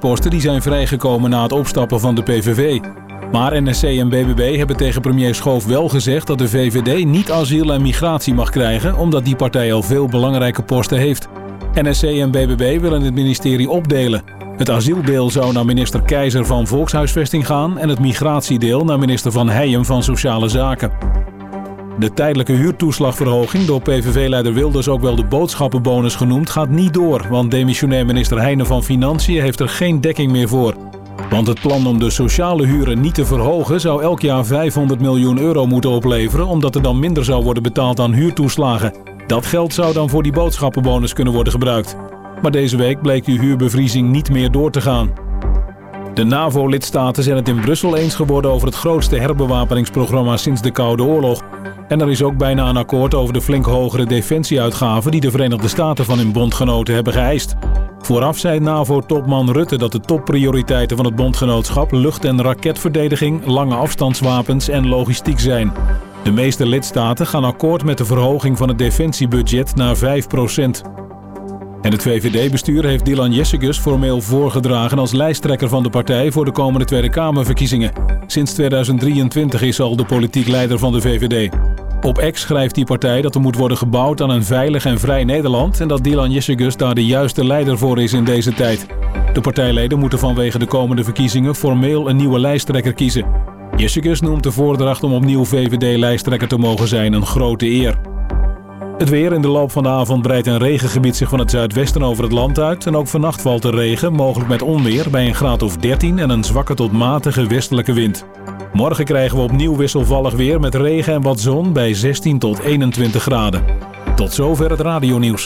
ministerposten die zijn vrijgekomen na het opstappen van de PVV. Maar NSC en BBB hebben tegen premier Schoof wel gezegd dat de VVD niet asiel en migratie mag krijgen, omdat die partij al veel belangrijke posten heeft. NSC en BBB willen het ministerie opdelen. Het asieldeel zou naar minister Keizer van Volkshuisvesting gaan en het migratiedeel naar minister Van Heijem van Sociale Zaken. De tijdelijke huurtoeslagverhoging, door PVV-leider Wilders ook wel de boodschappenbonus genoemd, gaat niet door, want demissionair minister Heijnen van Financiën heeft er geen dekking meer voor. Want het plan om de sociale huren niet te verhogen zou elk jaar 500 miljoen euro moeten opleveren, omdat er dan minder zou worden betaald aan huurtoeslagen. Dat geld zou dan voor die boodschappenbonus kunnen worden gebruikt. Maar deze week bleek die huurbevriezing niet meer door te gaan. De NAVO-lidstaten zijn het in Brussel eens geworden over het grootste herbewapeningsprogramma sinds de Koude Oorlog. En er is ook bijna een akkoord over de flink hogere defensieuitgaven die de Verenigde Staten van hun bondgenoten hebben geëist. Vooraf zei NAVO-topman Rutte dat de topprioriteiten van het bondgenootschap lucht- en raketverdediging, lange afstandswapens en logistiek zijn. De meeste lidstaten gaan akkoord met de verhoging van het defensiebudget naar 5%. En het VVD-bestuur heeft Dylan Jessicus formeel voorgedragen als lijsttrekker van de partij voor de komende Tweede Kamerverkiezingen. Sinds 2023 is al de politiek leider van de VVD. Op X schrijft die partij dat er moet worden gebouwd aan een veilig en vrij Nederland en dat Dylan Jessicus daar de juiste leider voor is in deze tijd. De partijleden moeten vanwege de komende verkiezingen formeel een nieuwe lijsttrekker kiezen. Jessicus noemt de voordracht om opnieuw VVD-lijsttrekker te mogen zijn een grote eer. Het weer. In de loop van de avond breidt een regengebied zich van het zuidwesten over het land uit. En ook vannacht valt er regen, mogelijk met onweer, bij een graad of 13 en een zwakke tot matige westelijke wind. Morgen krijgen we opnieuw wisselvallig weer met regen en wat zon bij 16 tot 21 graden. Tot zover het radionieuws.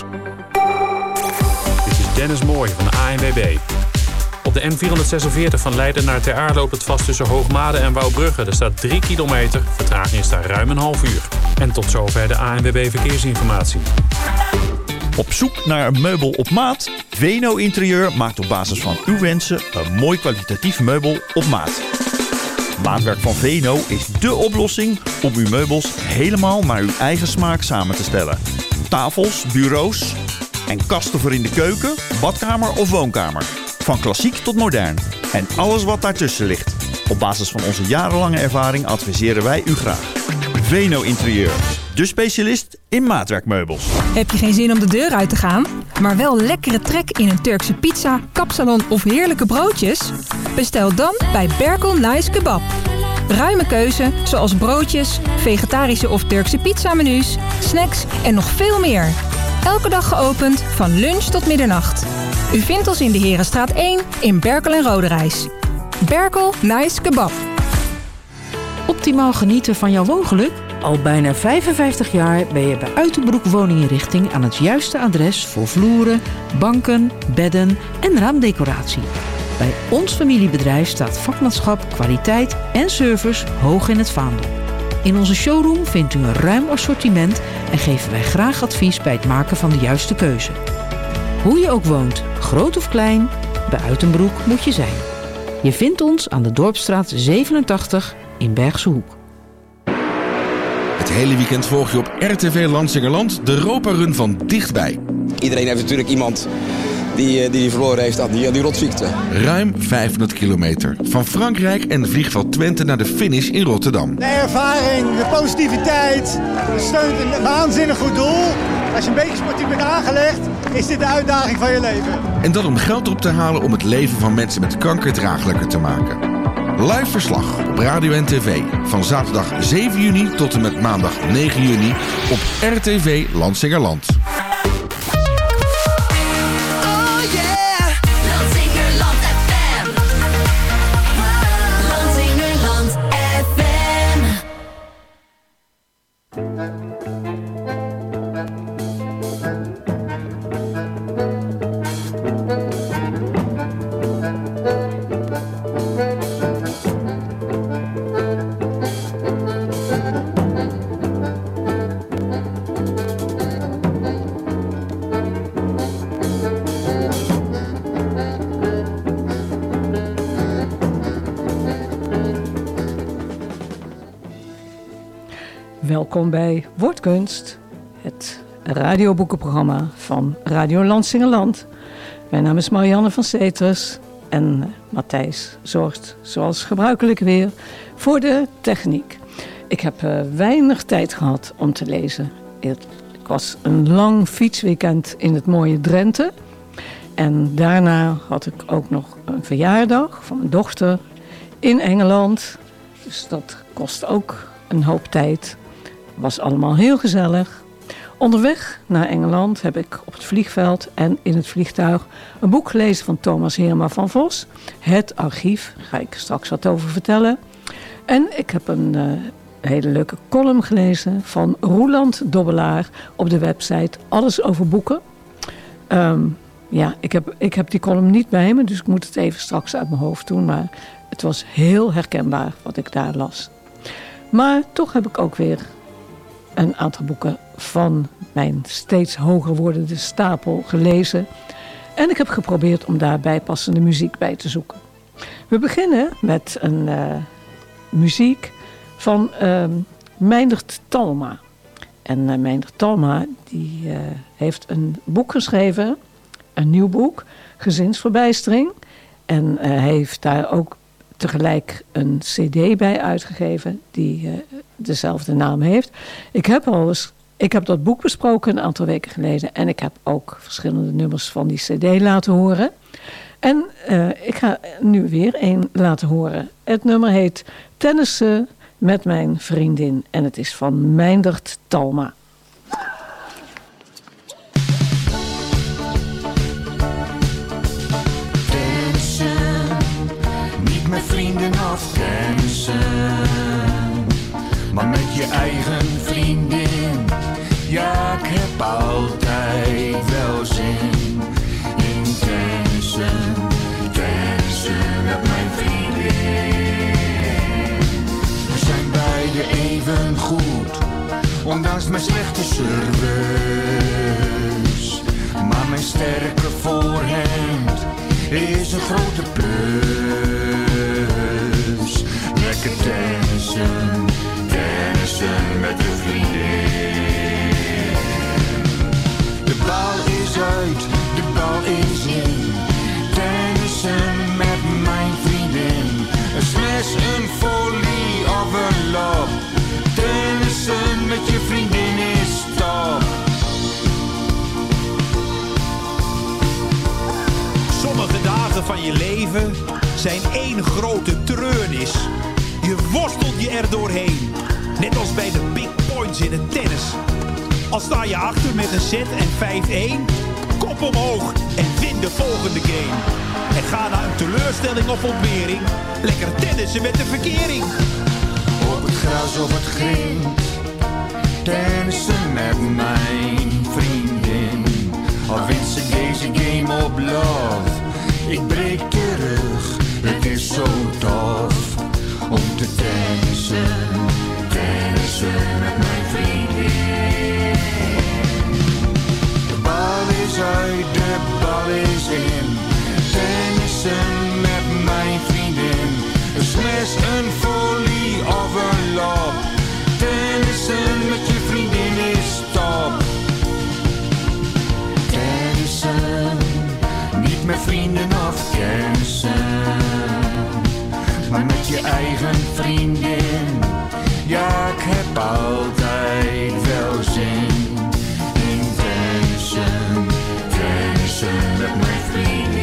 Dit is Dennis Mooij van de ANWB. Op de N446 van Leiden naar Ter Aar loopt het vast tussen Hoogmade en Wouwbrugge. Er staat 3 kilometer, vertraging is daar ruim een half uur. En tot zover de ANWB Verkeersinformatie. Op zoek naar een meubel op maat? Veno Interieur maakt op basis van uw wensen een mooi kwalitatief meubel op maat. Maatwerk van Veno is dé oplossing om uw meubels helemaal naar uw eigen smaak samen te stellen. Tafels, bureaus en kasten voor in de keuken, badkamer of woonkamer. Van klassiek tot modern. En alles wat daartussen ligt. Op basis van onze jarenlange ervaring adviseren wij u graag. Veno Interieur. De specialist in maatwerkmeubels. Heb je geen zin om de deur uit te gaan, maar wel lekkere trek in een Turkse pizza, kapsalon of heerlijke broodjes? Bestel dan bij Berkel Nice Kebab. Ruime keuze, zoals broodjes, vegetarische of Turkse pizzamenu's, snacks en nog veel meer. Elke dag geopend van lunch tot middernacht. U vindt ons in de Herenstraat 1 in Berkel en Roderijs. Berkel Nice Kebab. Optimaal genieten van jouw woongeluk? Al bijna 55 jaar ben je bij Uitenbroek Woninginrichting aan het juiste adres voor vloeren, banken, bedden en raamdecoratie. Bij ons familiebedrijf staat vakmanschap, kwaliteit en service hoog in het vaandel. In onze showroom vindt u een ruim assortiment en geven wij graag advies bij het maken van de juiste keuze. Hoe je ook woont, groot of klein, bij Uitenbroek moet je zijn. Je vindt ons aan de Dorpsstraat 87 in Bergse Hoek. Het hele weekend volg je op RTV Lansingerland de Europa-run van dichtbij. Iedereen heeft natuurlijk iemand die verloren heeft aan die rotziekte. Ruim 500 kilometer. Van Frankrijk en vliegveld Twente naar de finish in Rotterdam. De ervaring, de positiviteit, steunt een waanzinnig goed doel. Als je een beetje sportief bent aangelegd, is dit de uitdaging van je leven. En dat om geld op te halen om het leven van mensen met kanker draaglijker te maken. Live verslag op radio en tv van zaterdag 7 juni tot en met maandag 9 juni op RTV Lansingerland. Welkom bij Woordkunst, het radioboekenprogramma van Radio Lansingerland. Mijn naam is Marianne van Seters En Matthijs zorgt zoals gebruikelijk weer voor de techniek. Ik heb weinig tijd gehad om te lezen. Het was een lang fietsweekend in het mooie Drenthe. En daarna had ik ook nog een verjaardag van mijn dochter in Engeland. Dus dat kost ook een hoop tijd. Was allemaal heel gezellig. Onderweg naar Engeland heb ik op het vliegveld en in het vliegtuig een boek gelezen van Thomas Heerma van Vos. Het Archief, daar ga ik straks wat over vertellen. En ik heb een hele leuke column gelezen van Roeland Dobbelaar op de website Alles over Boeken. Ik heb die column niet bij me, dus ik moet het even straks uit mijn hoofd doen. Maar het was heel herkenbaar wat ik daar las. Maar toch heb ik ook weer een aantal boeken van mijn steeds hoger wordende stapel gelezen. En ik heb geprobeerd om daar bijpassende muziek bij te zoeken. We beginnen met een muziek van Meindert Talma. En Meindert Talma die heeft een boek geschreven, een nieuw boek, Gezinsverbijstering. En hij heeft daar ook tegelijk een cd bij uitgegeven die dezelfde naam heeft. Ik heb dat boek besproken een aantal weken geleden en ik heb ook verschillende nummers van die cd laten horen. En ik ga nu weer één laten horen. Het nummer heet Tennissen met mijn vriendin en het is van Meindert Talma. Met vrienden of kennissen, maar met je eigen vriendin. Ja, ik heb altijd wel zin in tennissen, tennissen met mijn vriendin. We zijn beide even goed, ondanks mijn slechte service. Maar mijn sterke voorhand is een grote plus. Lekker tennissen, tennissen met je vriendin. De bal is uit, de bal is in. Tennissen met mijn vriendin. Een smash, een volley of een lob. Tennissen met je vriendin is top. Sommige dagen van je leven zijn één grote treurnis. Je worstelt je er doorheen. Net als bij de big points in het tennis. Al sta je achter met een set en 5-1. Kop omhoog en win de volgende game. En ga naar een teleurstelling of ontbering. Lekker tennissen met de verkering. Op het gras of het grind. Tennissen met mijn vriendin. Al wint ze deze game op love. Ik breek terug, het is zo tof om te tennissen, tennissen met mijn vriendin. De bal is uit, de bal is in. Tennissen met mijn vriendin. Een smash, een volley of een lob. Tennissen met je vriendin is top. Tennissen, niet met vrienden of kennissen, maar met je eigen vriendin. Ja, ik heb altijd wel zin in tennissen, tennissen met mijn vriendin.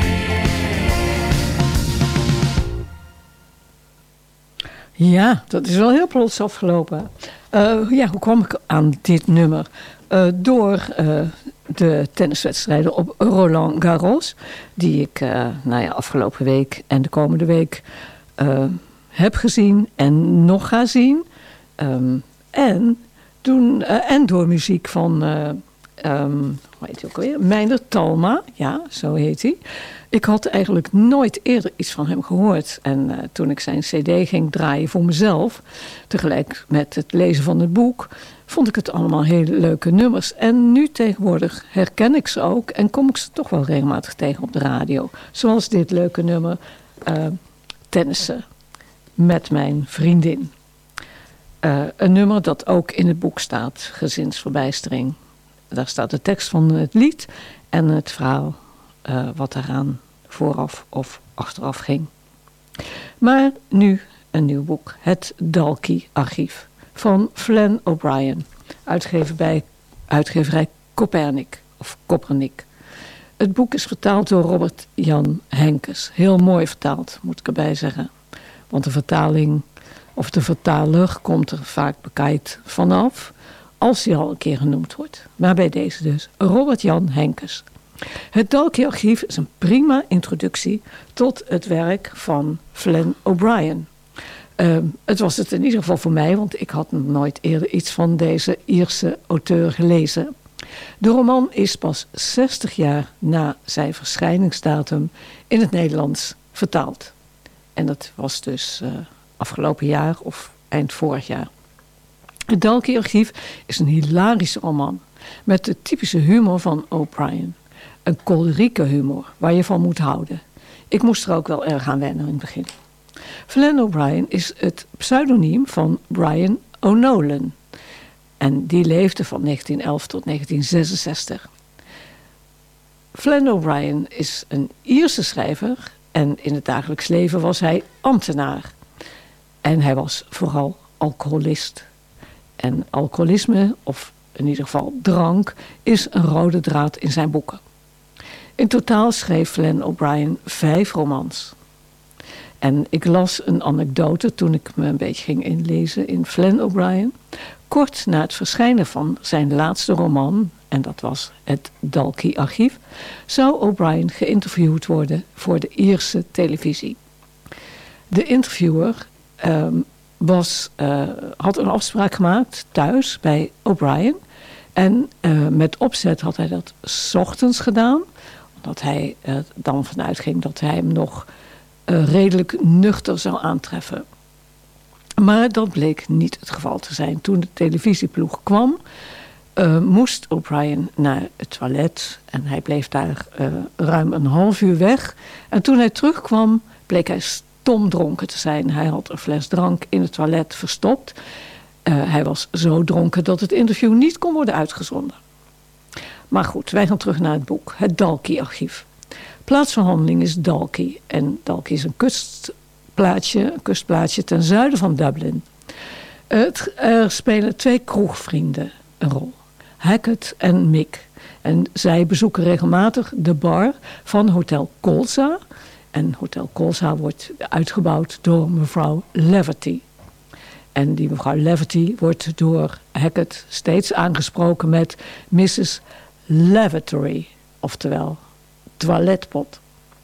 Ja, dat is wel heel plots afgelopen. Hoe kwam ik aan dit nummer? Door de tenniswedstrijden op Roland Garros, die ik afgelopen week en de komende week heb gezien en nog ga zien. En door muziek van, hoe heet hij ook alweer? Meindert Talma, ja, zo heet hij. Ik had eigenlijk nooit eerder iets van hem gehoord. En toen ik zijn cd ging draaien voor mezelf, tegelijk met het lezen van het boek, vond ik het allemaal hele leuke nummers. En nu tegenwoordig herken ik ze ook en kom ik ze toch wel regelmatig tegen op de radio. Zoals dit leuke nummer, Tennissen met mijn vriendin. Een nummer dat ook in het boek staat, Gezinsverbijstering. Daar staat de tekst van het lied en het verhaal wat daaraan vooraf of achteraf ging. Maar nu een nieuw boek, het Dalkey-archief van Flann O'Brien, uitgegeven bij uitgeverij Copernic. Het boek is vertaald door Robert Jan Henkes. Heel mooi vertaald, moet ik erbij zeggen. Want de vertaling of de vertaler komt er vaak bekijkt vanaf, als hij al een keer genoemd wordt. Maar bij deze dus, Robert Jan Henkes. Het Dalkey-archief is een prima introductie tot het werk van Flann O'Brien. Het was het in ieder geval voor mij, want ik had nog nooit eerder iets van deze Ierse auteur gelezen. De roman is pas 60 jaar na zijn verschijningsdatum in het Nederlands vertaald. En dat was dus afgelopen jaar of eind vorig jaar. Het Dalkey-archief is een hilarische roman met de typische humor van O'Brien. Een kolerieke humor waar je van moet houden. Ik moest er ook wel erg aan wennen in het begin. Flann O'Brien is het pseudoniem van Brian O'Nolan. En die leefde van 1911 tot 1966. Flann O'Brien is een Ierse schrijver en in het dagelijks leven was hij ambtenaar. En hij was vooral alcoholist. En alcoholisme, of in ieder geval drank, is een rode draad in zijn boeken. In totaal schreef Flann O'Brien 5 romans. En ik las een anekdote toen ik me een beetje ging inlezen in Flann O'Brien. Kort na het verschijnen van zijn laatste roman, en dat was het Dalkey-archief, zou O'Brien geïnterviewd worden voor de Ierse televisie. De interviewer had een afspraak gemaakt thuis bij O'Brien. En met opzet had hij dat 's ochtends gedaan, omdat hij dan vanuit ging dat hij hem nog redelijk nuchter zou aantreffen. Maar dat bleek niet het geval te zijn. Toen de televisieploeg kwam, moest O'Brien naar het toilet. En hij bleef daar ruim een half uur weg. En toen hij terugkwam, bleek hij stomdronken te zijn. Hij had een fles drank in het toilet verstopt. Hij was zo dronken dat het interview niet kon worden uitgezonden. Maar goed, wij gaan terug naar het boek. Het Dalkey-archief. Plaats van handeling is Dalkey. En Dalkey is een kustplaatsje ten zuiden van Dublin. Er spelen 2 kroegvrienden een rol. Hackett en Mick. En zij bezoeken regelmatig de bar van Hotel Colza. En Hotel Colza wordt uitgebouwd door mevrouw Leverty. En die mevrouw Leverty wordt door Hackett steeds aangesproken met Mrs. Lavatory. Oftewel toiletpot.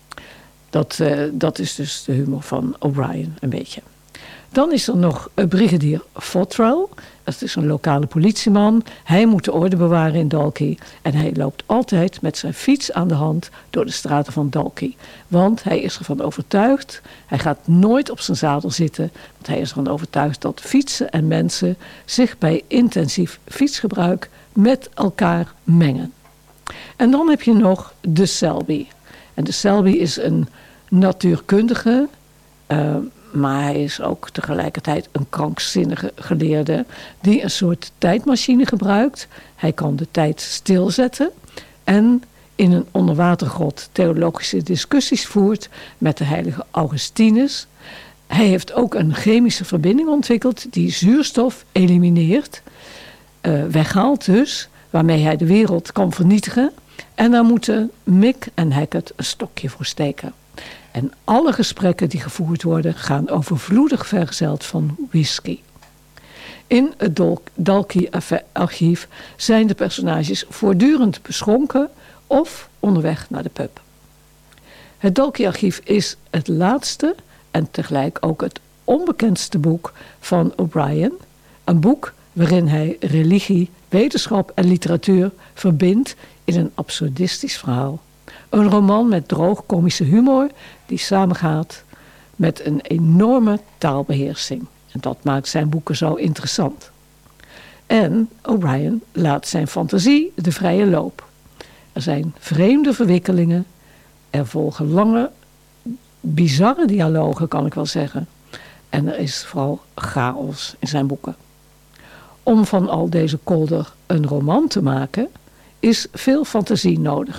Dat is dus de humor van O'Brien een beetje. Dan is er nog brigadier Fottrell. Dat is een lokale politieman. Hij moet de orde bewaren in Dalkey. En hij loopt altijd met zijn fiets aan de hand door de straten van Dalkey. Want hij is ervan overtuigd, hij gaat nooit op zijn zadel zitten. Want hij is ervan overtuigd dat fietsen en mensen zich bij intensief fietsgebruik met elkaar mengen. En dan heb je nog de Selby. En de Selby is een natuurkundige, maar hij is ook tegelijkertijd een krankzinnige geleerde die een soort tijdmachine gebruikt. Hij kan de tijd stilzetten en in een onderwatergrot theologische discussies voert met de heilige Augustinus. Hij heeft ook een chemische verbinding ontwikkeld die zuurstof elimineert, weghaalt dus, waarmee hij de wereld kan vernietigen. En daar moeten Mick en Hackett een stokje voor steken. En alle gesprekken die gevoerd worden gaan overvloedig vergezeld van whisky. In het Dalkey-archief zijn de personages voortdurend beschonken of onderweg naar de pub. Het Dalkey-archief is het laatste en tegelijk ook het onbekendste boek van O'Brien. Een boek waarin hij religie, wetenschap en literatuur verbindt in een absurdistisch verhaal. Een roman met droog komische humor die samengaat met een enorme taalbeheersing. En dat maakt zijn boeken zo interessant. En O'Brien laat zijn fantasie de vrije loop. Er zijn vreemde verwikkelingen. Er volgen lange, bizarre dialogen, kan ik wel zeggen. En er is vooral chaos in zijn boeken. Om van al deze kolder een roman te maken, is veel fantasie nodig.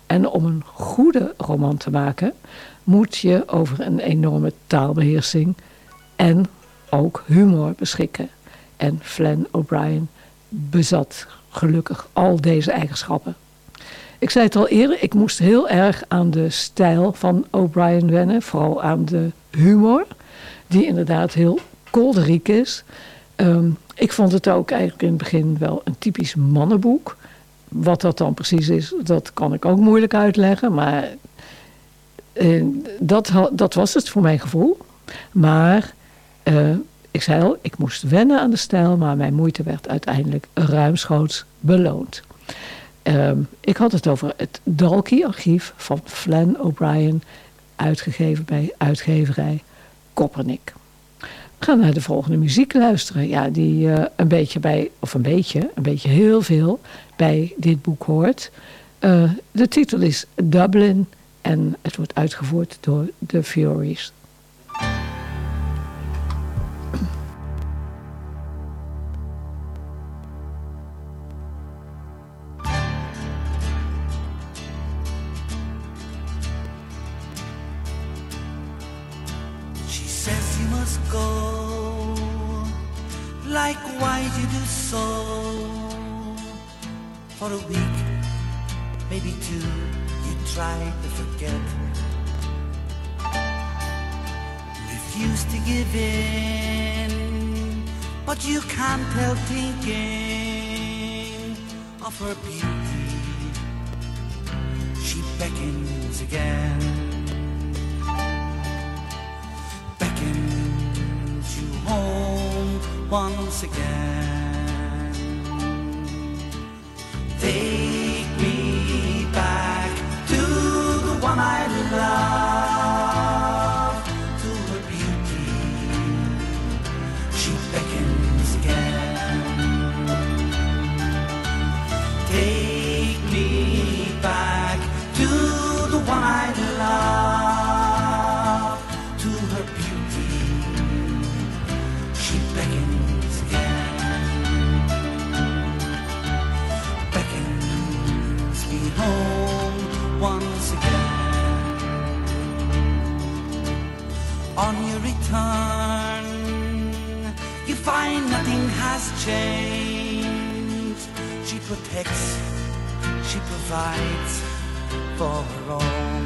En om een goede roman te maken moet je over een enorme taalbeheersing en ook humor beschikken. En Flann O'Brien bezat gelukkig al deze eigenschappen. Ik zei het al eerder, ik moest heel erg aan de stijl van O'Brien wennen. Vooral aan de humor, die inderdaad heel kolderiek is. Ik vond het ook eigenlijk in het begin wel een typisch mannenboek. Wat dat dan precies is, dat kan ik ook moeilijk uitleggen. Maar dat was het voor mijn gevoel. Maar ik zei al, ik moest wennen aan de stijl. Maar mijn moeite werd uiteindelijk ruimschoots beloond. Ik had het over het Dalkey-archief van Flann O'Brien. Uitgegeven bij uitgeverij Koppernik. We gaan naar de volgende muziek luisteren. Ja, die een beetje heel veel bij dit boek hoort. De titel is Dublin en het wordt uitgevoerd door The Furies. She says you must go. Like why you do so? For a week, maybe two, you try to forget. Refuse to give in, but you can't help thinking of her beauty. She beckons again, beckons you home once again. Take me back to the one I love, to her beauty. She beckons again. Take me back to the one I love, to her beauty. She beckons again, beckons me home once again. On your return, you find nothing has changed. She protects, she provides for her own.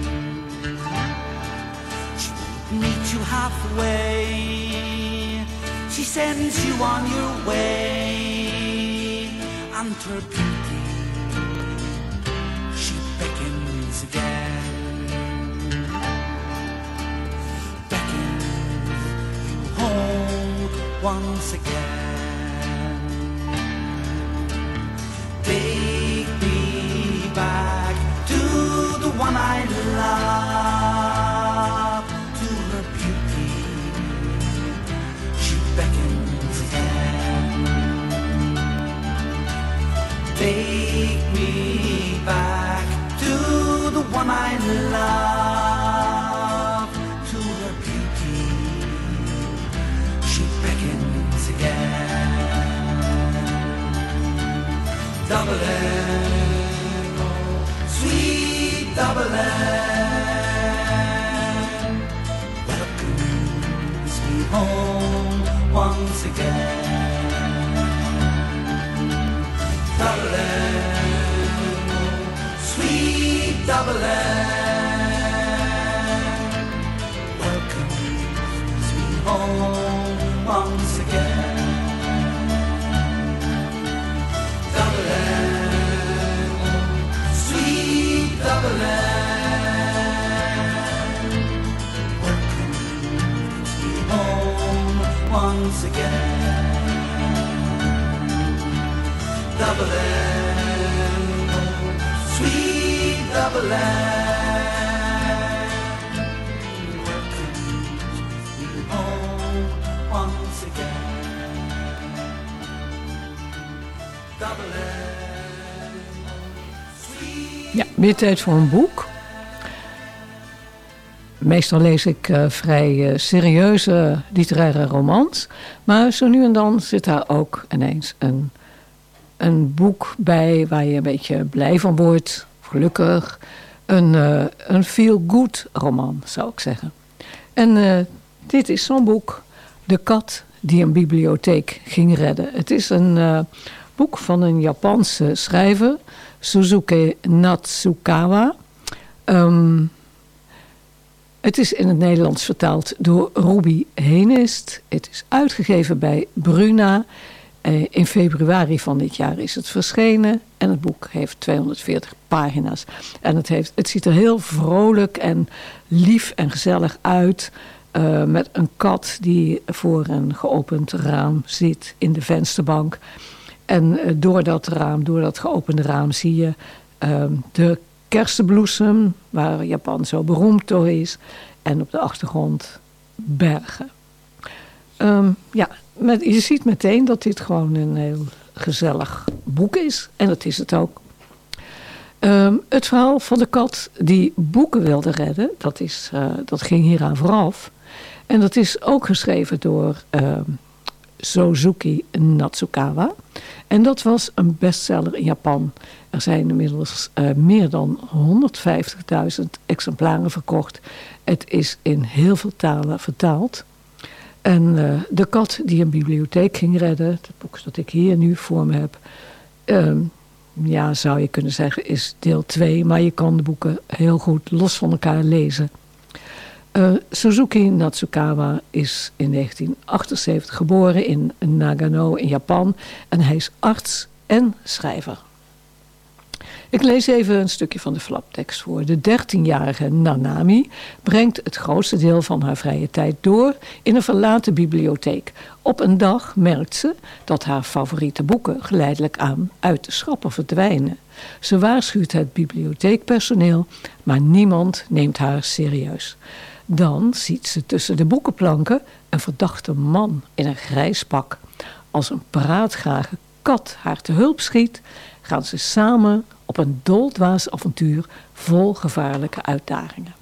She won't meet you halfway. She sends you on your way, and her beauty, she beckons again, beckons you home once again. Take me back to the one I love, to her beauty. She beckons again. Take me back to the one I love, to her beauty. She beckons again. Dublin, oh, sweet Dublin, welcomes me home once again. Dublin, oh, sweet Dublin, welcomes me home once again. Dublin, sweet Dublin, welcomes me home once again. Dublin, sweet Dublin, welcomes me home once again. Ja, weer tijd voor een boek. Meestal lees ik vrij serieuze literaire romans. Maar zo nu en dan zit daar ook ineens een boek bij waar je een beetje blij van wordt. gelukkig. Een feel-good roman, zou ik zeggen. En dit is zo'n boek. De kat die een bibliotheek ging redden. Het is een boek van een Japanse schrijver. Suzuki Natsukawa. Het is in het Nederlands vertaald door Ruby Henist. Het is uitgegeven bij Bruna. In februari van dit jaar is het verschenen. En het boek heeft 240 pagina's. En het ziet er heel vrolijk en lief en gezellig uit. Met een kat die voor een geopend raam zit in de vensterbank. En door dat geopende raam zie je de kersenbloesem, waar Japan zo beroemd door is. En op de achtergrond bergen. Je ziet meteen dat dit gewoon een heel gezellig boek is. En dat is het ook. Het verhaal van de kat die boeken wilde redden, dat ging hieraan vooraf. En dat is ook geschreven door Suzuki Natsukawa. En dat was een bestseller in Japan. Er zijn inmiddels meer dan 150.000 exemplaren verkocht. Het is in heel veel talen vertaald. En de kat die een bibliotheek ging redden, het boek dat ik hier nu voor me heb, zou je kunnen zeggen is deel 2. Maar je kan de boeken heel goed los van elkaar lezen. Suzuki Natsukawa is in 1978 geboren in Nagano in Japan. En hij is arts en schrijver. Ik lees even een stukje van de flaptekst voor. De 13-jarige Nanami brengt het grootste deel van haar vrije tijd door in een verlaten bibliotheek. Op een dag merkt ze dat haar favoriete boeken geleidelijk aan uit de schappen verdwijnen. Ze waarschuwt het bibliotheekpersoneel, maar niemand neemt haar serieus. Dan ziet ze tussen de boekenplanken een verdachte man in een grijs pak. Als een praatgrage kat haar te hulp schiet, gaan ze samen op een doldwaas avontuur vol gevaarlijke uitdagingen.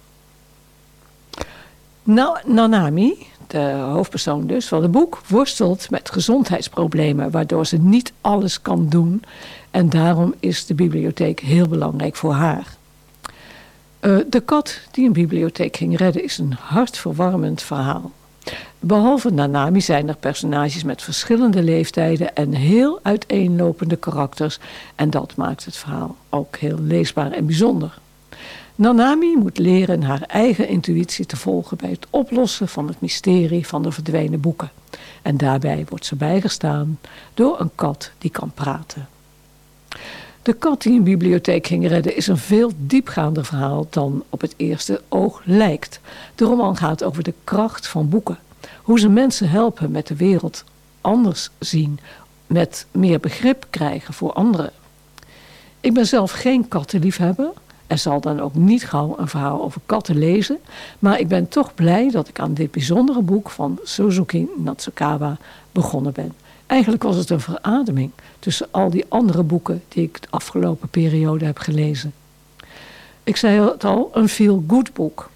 Nanami, de hoofdpersoon dus van het boek, worstelt met gezondheidsproblemen, waardoor ze niet alles kan doen. En daarom is de bibliotheek heel belangrijk voor haar. De kat die een bibliotheek ging redden is een hartverwarmend verhaal. Behalve Nanami zijn er personages met verschillende leeftijden en heel uiteenlopende karakters. En dat maakt het verhaal ook heel leesbaar en bijzonder. Nanami moet leren haar eigen intuïtie te volgen bij het oplossen van het mysterie van de verdwenen boeken. En daarbij wordt ze bijgestaan door een kat die kan praten. De kat die een bibliotheek ging redden is een veel diepgaander verhaal dan op het eerste oog lijkt. De roman gaat over de kracht van boeken. Hoe ze mensen helpen met de wereld anders zien. Met meer begrip krijgen voor anderen. Ik ben zelf geen kattenliefhebber. En zal dan ook niet gauw een verhaal over katten lezen. Maar ik ben toch blij dat ik aan dit bijzondere boek van Suzuki Natsukawa begonnen ben. Eigenlijk was het een verademing tussen al die andere boeken die ik de afgelopen periode heb gelezen. Ik zei het al, een feel-good boek.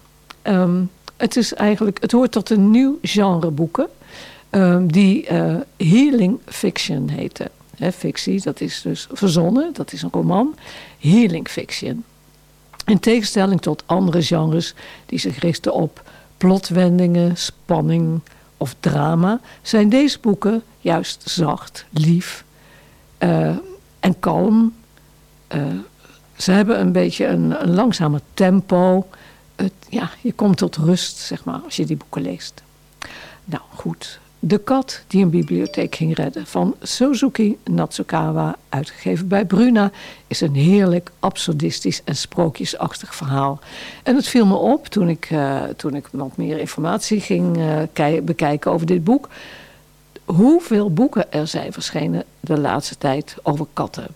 Het hoort tot een nieuw genre boeken die healing fiction heten. Fictie, dat is dus verzonnen, dat is een roman. Healing fiction. In tegenstelling tot andere genres die zich richten op plotwendingen, spanning of drama, zijn deze boeken juist zacht, lief en kalm. Ze hebben een beetje een langzamer tempo. Je komt tot rust, zeg maar, als je die boeken leest. Nou goed, De kat die een bibliotheek ging redden van Suzuki Natsukawa, uitgegeven bij Bruna, is een heerlijk absurdistisch en sprookjesachtig verhaal. En het viel me op toen ik wat meer informatie ging bekijken over dit boek, hoeveel boeken er zijn verschenen de laatste tijd over katten.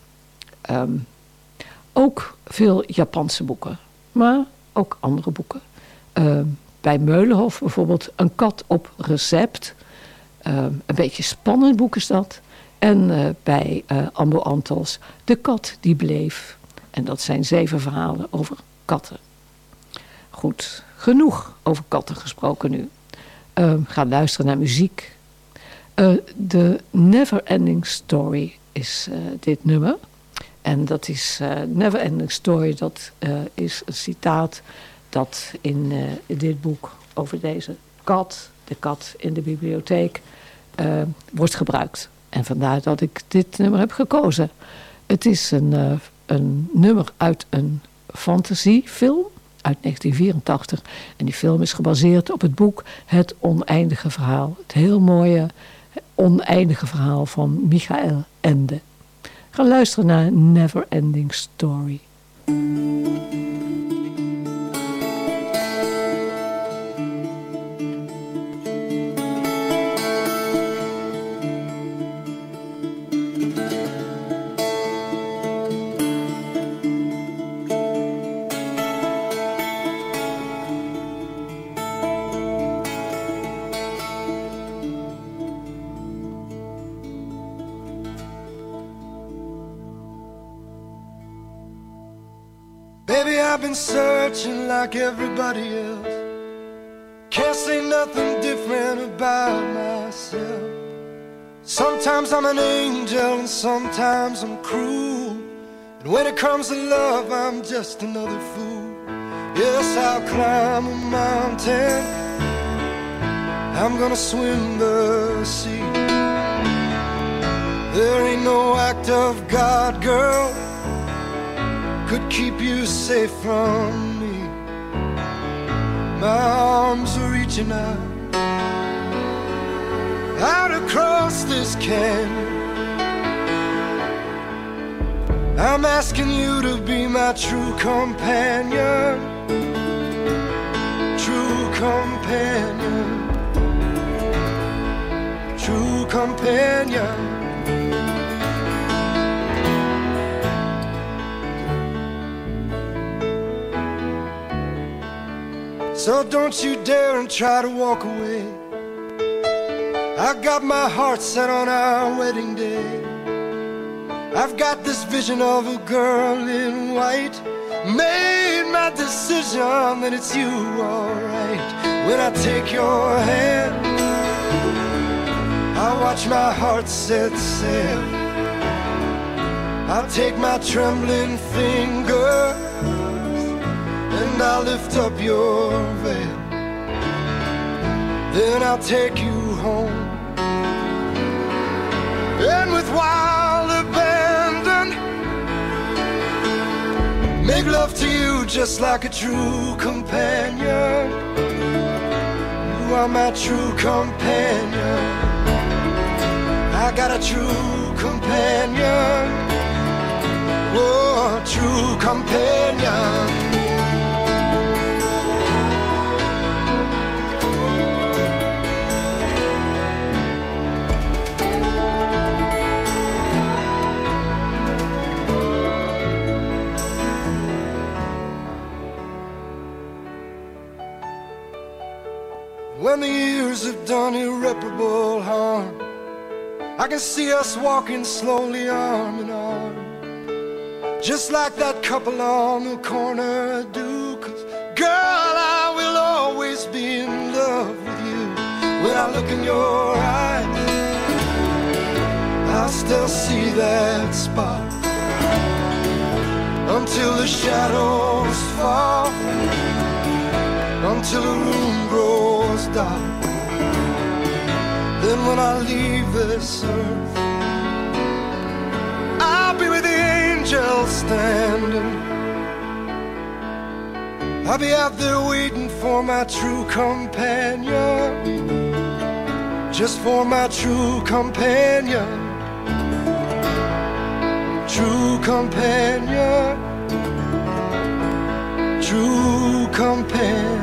Ook veel Japanse boeken, maar ook andere boeken. Bij Meulenhof bijvoorbeeld Een kat op recept. Een beetje spannend boek is dat. En bij Ambo Antos De kat die bleef. En dat zijn 7 verhalen over katten. Goed, genoeg over katten gesproken nu. Ga luisteren naar muziek. The Never Ending Story is dit nummer. En dat is Never Ending Story. Dat is een citaat dat in dit boek over deze kat, de kat in de bibliotheek, wordt gebruikt. En vandaar dat ik dit nummer heb gekozen. Het is een nummer uit een fantasiefilm uit 1984. En die film is gebaseerd op het boek Het Oneindige Verhaal. Het heel mooie oneindige verhaal van Michael Ende. Ga luisteren naar Never Ending Story. I've been searching like everybody else. Can't say nothing different about myself. Sometimes I'm an angel and sometimes I'm cruel. And when it comes to love, I'm just another fool. Yes, I'll climb a mountain. I'm gonna swim the sea. There ain't no act of God, girl, could keep you safe from me. My arms are reaching out across this canyon. I'm asking you to be my true companion. True companion. True companion. So don't you dare and try to walk away. I got my heart set on our wedding day. I've got this vision of a girl in white. Made my decision that it's you, alright. When I take your hand, I watch my heart set sail. I'll take my trembling finger and I'll lift up your veil. Then I'll take you home. And with wild abandon, make love to you just like a true companion. You are my true companion. I got a true companion. Oh, true companion. When the years have done irreparable harm, I can see us walking slowly arm in arm, just like that couple on the corner do. 'Cause girl, I will always be in love with you. When I look in your eyes, I'll still see that spot until the shadows fall, until the room grows dark. Then when I leave this earth, I'll be with the angels standing. I'll be out there waiting for my true companion. Just for my true companion. True companion. True companion.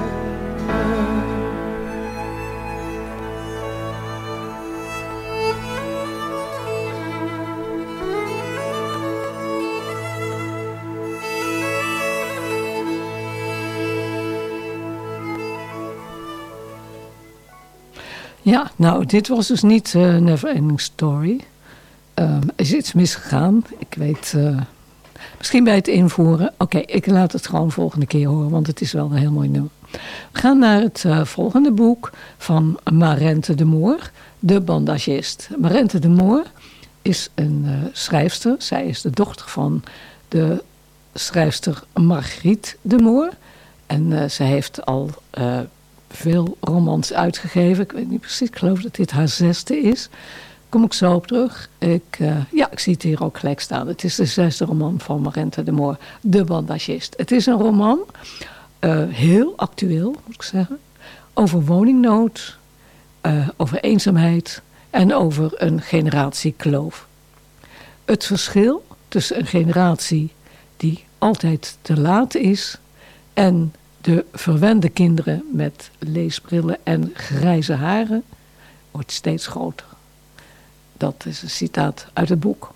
Ja, nou, dit was dus niet Never Ending Story. Er is iets misgegaan. Ik weet, misschien bij het invoeren. Oké, ik laat het gewoon volgende keer horen, want het is wel een heel mooi nummer. We gaan naar het volgende boek van Marente de Moor, de bandagist. Marente de Moor is een schrijfster. Zij is de dochter van de schrijfster Margriet de Moor. En zij heeft al veel romans uitgegeven. Ik weet niet precies, ik geloof dat dit haar 6e is. Kom ik zo op terug. Ik zie het hier ook gelijk staan. Het is de 6e roman van Marente de Moor, De Bandagist. Het is een roman, heel actueel moet ik zeggen, over woningnood, over eenzaamheid en over een generatiekloof. Het verschil tussen een generatie die altijd te laat is en de verwende kinderen met leesbrillen en grijze haren wordt steeds groter. Dat is een citaat uit het boek.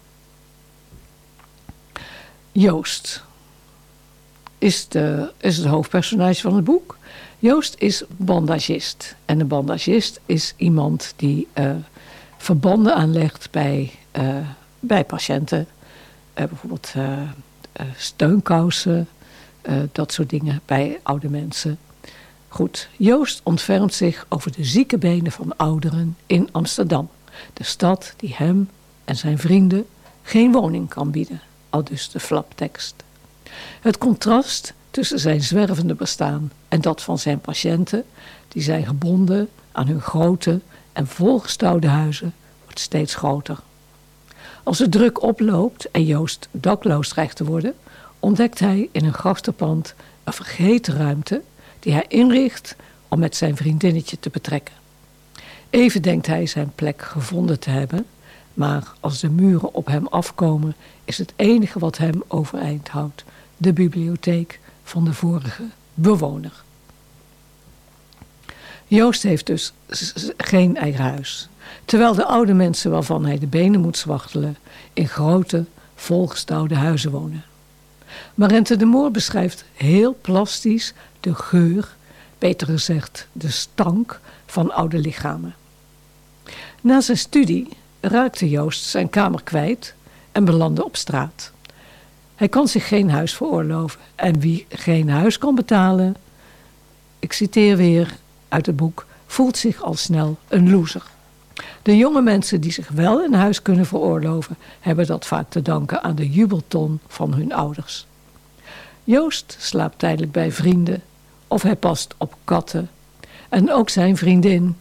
Joost is het hoofdpersonage van het boek. Joost is bandagist. En een bandagist is iemand die verbanden aanlegt bij patiënten. Bijvoorbeeld steunkousen, dat soort dingen bij oude mensen. Goed, Joost ontfermt zich over de zieke benen van ouderen in Amsterdam. De stad die hem en zijn vrienden geen woning kan bieden. Aldus de flaptekst. Het contrast tussen zijn zwervende bestaan en dat van zijn patiënten, die zijn gebonden aan hun grote en volgestouwde huizen, wordt steeds groter. Als de druk oploopt en Joost dakloos dreigt te worden, ontdekt hij in een grachtenpand een vergeten ruimte die hij inricht om met zijn vriendinnetje te betrekken. Even denkt hij zijn plek gevonden te hebben, maar als de muren op hem afkomen, is het enige wat hem overeind houdt de bibliotheek van de vorige bewoner. Joost heeft dus geen eigen huis, terwijl de oude mensen waarvan hij de benen moet zwachtelen in grote, volgestouwde huizen wonen. Marente de Moor beschrijft heel plastisch de geur, beter gezegd de stank van oude lichamen. Na zijn studie raakte Joost zijn kamer kwijt en belandde op straat. Hij kan zich geen huis veroorloven en wie geen huis kan betalen, ik citeer weer uit het boek, voelt zich al snel een loser. De jonge mensen die zich wel een huis kunnen veroorloven, hebben dat vaak te danken aan de jubelton van hun ouders. Joost slaapt tijdelijk bij vrienden of hij past op katten. En ook zijn vriendin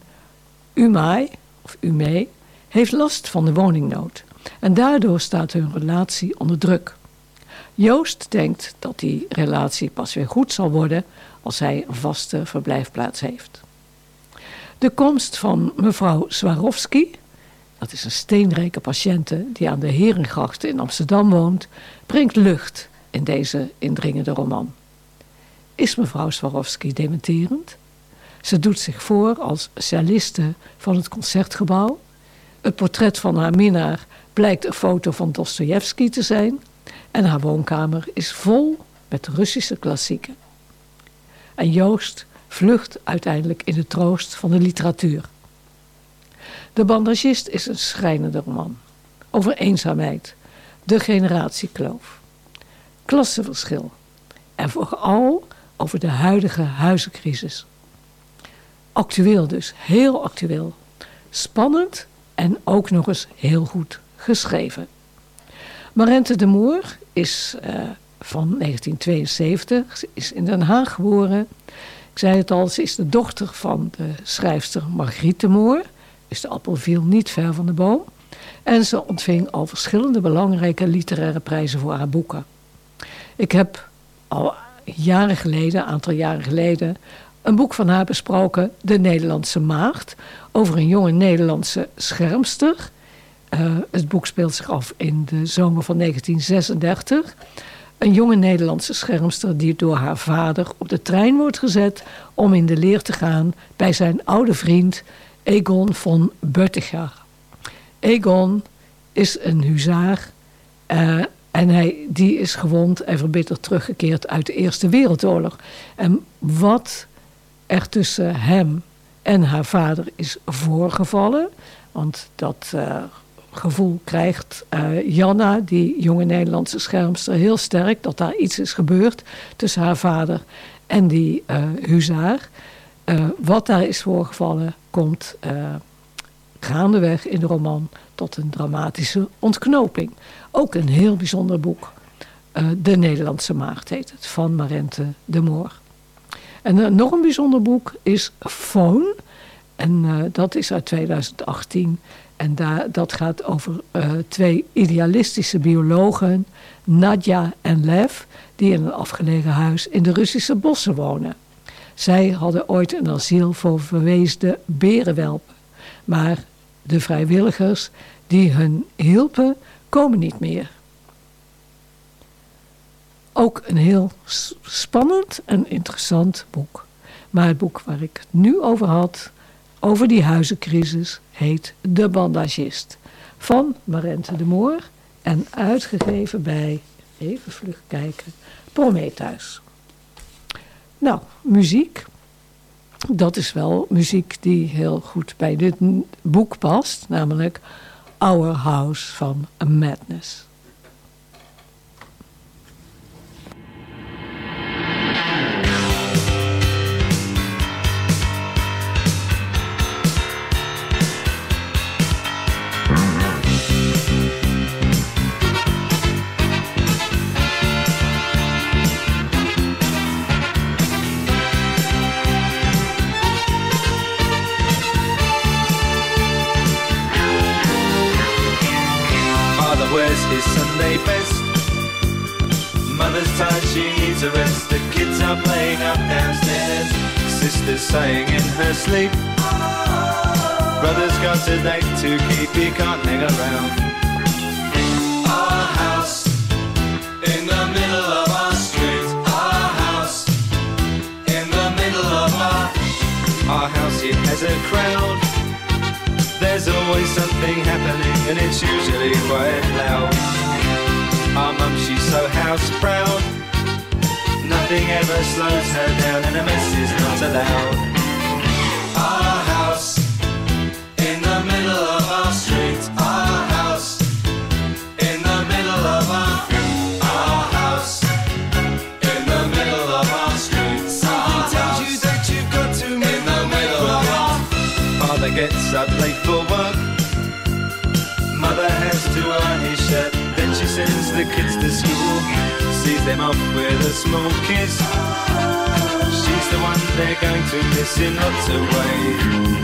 Umay heeft last van de woningnood. En daardoor staat hun relatie onder druk. Joost denkt dat die relatie pas weer goed zal worden als hij een vaste verblijfplaats heeft. De komst van mevrouw Swarovski, dat is een steenrijke patiënte die aan de Herengracht in Amsterdam woont, brengt lucht in deze indringende roman. Is mevrouw Swarovski dementerend? Ze doet zich voor als celliste van het Concertgebouw. Het portret van haar minnaar blijkt een foto van Dostojevski te zijn. En haar woonkamer is vol met Russische klassieken. En Joost vlucht uiteindelijk in de troost van de literatuur. De Bandagist is een schrijnende roman. Over eenzaamheid, de generatiekloof, klassenverschil en vooral over de huidige huizencrisis. Actueel dus, heel actueel. Spannend en ook nog eens heel goed geschreven. Marente de Moor is van 1972, ze is in Den Haag geboren. Ik zei het al, ze is de dochter van de schrijfster Margriet de Moor. Dus de appel viel niet ver van de boom. En ze ontving al verschillende belangrijke literaire prijzen voor haar boeken. Ik heb al een aantal jaren geleden, een boek van haar besproken, De Nederlandse Maagd, over een jonge Nederlandse schermster. Het boek speelt zich af in de zomer van 1936. Een jonge Nederlandse schermster die door haar vader op de trein wordt gezet om in de leer te gaan bij zijn oude vriend Egon von Bötticher. Egon is een huzaar en die is gewond en verbitterd teruggekeerd uit de Eerste Wereldoorlog. En wat er tussen hem en haar vader is voorgevallen, want dat gevoel krijgt Janna, die jonge Nederlandse schermster, heel sterk, dat daar iets is gebeurd tussen haar vader en die huzaar. Wat daar is voorgevallen komt gaandeweg in de roman tot een dramatische ontknoping. Ook een heel bijzonder boek. De Nederlandse Maagd heet het, van Marente de Moor. En nog een bijzonder boek is Phone. En dat is uit 2018. En dat gaat over 2 idealistische biologen, Nadja en Lev, die in een afgelegen huis in de Russische bossen wonen. Zij hadden ooit een asiel voor verweesde berenwelpen. Maar de vrijwilligers die hun hielpen, komen niet meer. Ook een heel spannend en interessant boek. Maar het boek waar ik het nu over had, over die huizencrisis, heet De Bandagist. Van Marente de Moor en uitgegeven bij, even vlug kijken, Prometheus. Nou, muziek. Dat is wel muziek die heel goed bij dit boek past. Namelijk Our House van Madness. His Sunday best. Mother's tired, she needs a rest. The kids are playing up downstairs. Sister's sighing in her sleep. Brother's got a date to keep, he can't hang around. Our house in the middle of our street. Our house in the middle of our house. It has a crowd. There's always something happening and it's usually quite loud. Our mum, she's so house proud. Nothing ever slows her down and a mess is not allowed. Our house in the middle of our street. Our house in the middle of our house in the middle of our street. Something tells you that you've got to move in the middle of our. Father gets up late for work. Mother has to iron his shirt. Then she sends the kids to school. Sees them off with a small kiss. She's the one they're going to miss in lots of ways.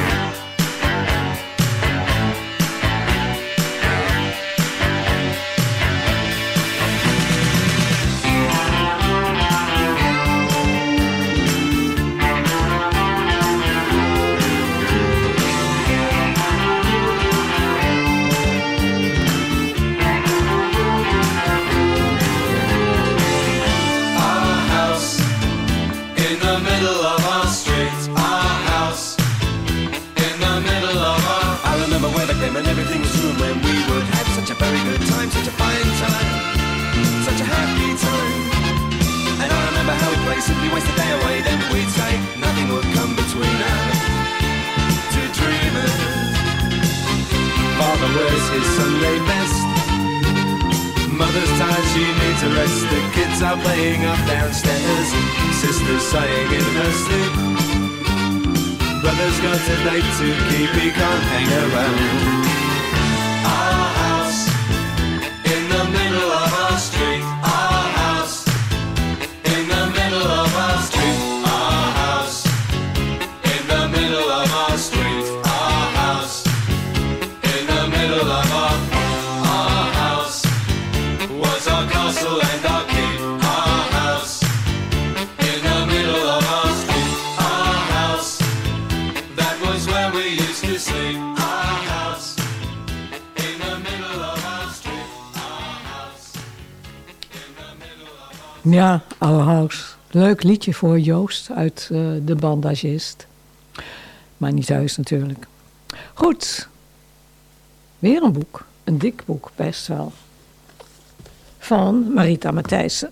And everything was true when we would have such a very good time, such a fine time, such a happy time. And I remember how we'd play, simply waste the day away, then we'd say nothing would come between us, two dreamers. Father wears his Sunday best. Mother's tired, she needs a rest. The kids are playing up downstairs. Sister's sighing in her sleep. Brother's got a date to keep, he can't hang around. Our house in the middle of our street. Our house in the middle of our street. Our house in the middle of our street. Our house in the middle of our house was our castle and our keep. Our house in the middle of our street. Our house, that was where we used to sleep. Our house in the middle of our street. Our house in the middle of our... Ja, Our House. Leuk liedje voor Joost uit De Bandagist. Maar niet thuis natuurlijk. Goed. Weer een boek. Een dik boek, best wel. Van Marita Matthijssen.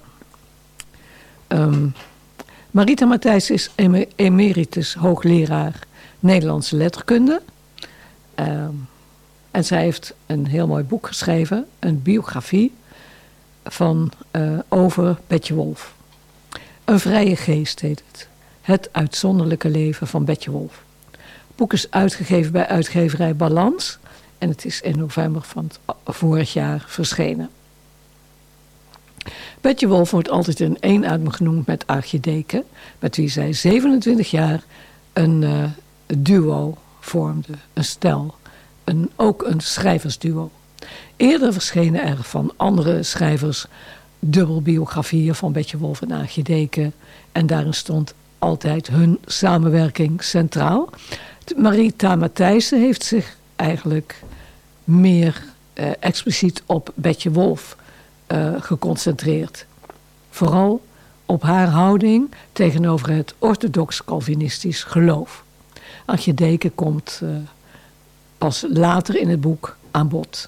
Marita Matthijssen is emeritus hoogleraar Nederlandse letterkunde. En zij heeft een heel mooi boek geschreven. Een biografie over Betje Wolf. Een vrije geest heet het. Het uitzonderlijke leven van Betje Wolf. Het boek is uitgegeven bij uitgeverij Balans. En het is in november van vorig jaar verschenen. Betje Wolf wordt altijd in één adem genoemd met Aagje Deken, met wie zij 27 jaar een duo vormde, een stel, ook een schrijversduo. Eerder verschenen er van andere schrijvers dubbelbiografieën van Betje Wolf en Aagje Deken. En daarin stond altijd hun samenwerking centraal. Marita Matthijssen heeft zich eigenlijk meer expliciet op Betje Wolf geconcentreerd. Vooral op haar houding tegenover het orthodox-calvinistisch geloof. Aagje Deken komt pas later in het boek aan bod.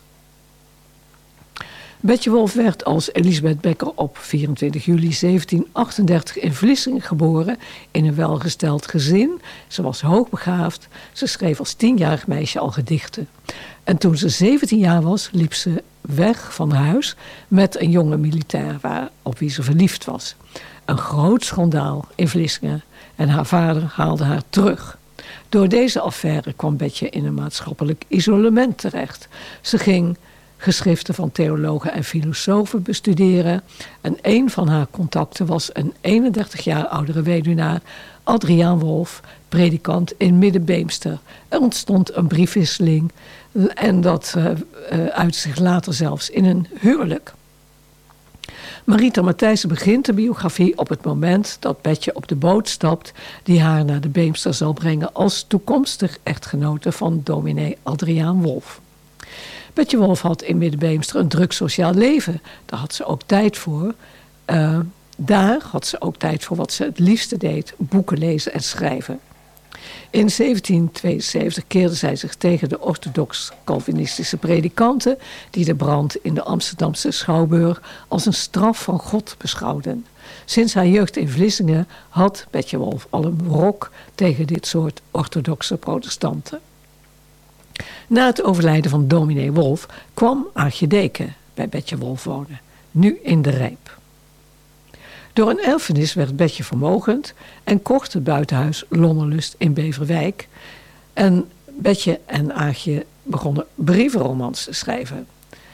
Betje Wolf werd als Elisabeth Becker op 24 juli 1738 in Vlissingen geboren in een welgesteld gezin. Ze was hoogbegaafd. Ze schreef als 10-jarig meisje al gedichten. En toen ze 17 jaar was, liep ze weg van huis met een jonge militair op wie ze verliefd was. Een groot schandaal in Vlissingen en haar vader haalde haar terug. Door deze affaire kwam Betje in een maatschappelijk isolement terecht. Ze ging geschriften van theologen en filosofen bestuderen. En een van haar contacten was een 31 jaar oudere weduwnaar, Adriaan Wolf, predikant in Middenbeemster. Er ontstond een briefwisseling en dat uitte zich later zelfs in een huwelijk. Marita Matthijssen begint de biografie op het moment dat Betje op de boot stapt die haar naar de Beemster zal brengen als toekomstig echtgenote van dominee Adriaan Wolf. Betje Wolf had in Middenbeemster een druk sociaal leven. Daar had ze ook tijd voor. Daar had ze ook tijd voor wat ze het liefste deed, boeken lezen en schrijven. In 1772 keerde zij zich tegen de orthodox-calvinistische predikanten die de brand in de Amsterdamse Schouwburg als een straf van God beschouwden. Sinds haar jeugd in Vlissingen had Betje Wolf al een wrok tegen dit soort orthodoxe protestanten. Na het overlijden van dominee Wolf kwam Aagje Deken bij Betje Wolf wonen, nu in de Rijp. Door een erfenis werd Betje vermogend en kocht het buitenhuis Lonnelust in Beverwijk. En Betje en Aagje begonnen brievenromans te schrijven.